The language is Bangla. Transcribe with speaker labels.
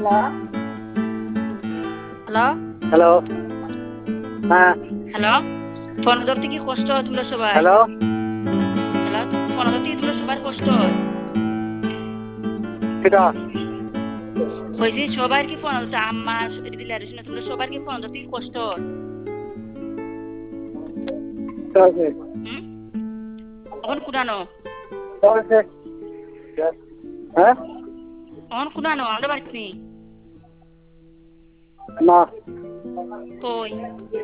Speaker 1: Hello
Speaker 2: hello. হ্যাঁ।
Speaker 1: হ্যালো ফোন ধরতে কি কষ্ট হয় তোমরা সবাই?
Speaker 2: হ্যালো।
Speaker 1: হ্যালো ফোন ধরতে কি তোমরা সবার কষ্ট হয়?
Speaker 2: কিটা?
Speaker 1: কইছি সবার কি ফোন ধরতে আম্মা দিলে আর শুনে তোমরা সবার কি ফোন ধরতে কি কষ্ট হয়?
Speaker 2: চলছে।
Speaker 1: হুম এখন কুদানো
Speaker 2: চলছে। হ্যাঁ?
Speaker 1: এখন কুদানো আমরা বাড়িতে
Speaker 2: না।
Speaker 1: কই